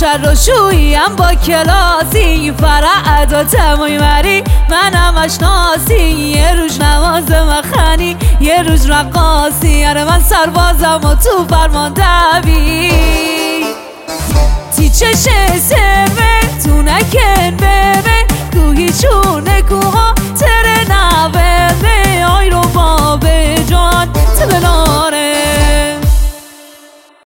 شویم با کلاسی فرع ادا تموی مری من همش ناسی یه روز نماز مخنی یه روز رقاصی اره من سربازم و تو فرمان دوی تی چشه سمه تو نکن بمه کوهی چونه کوها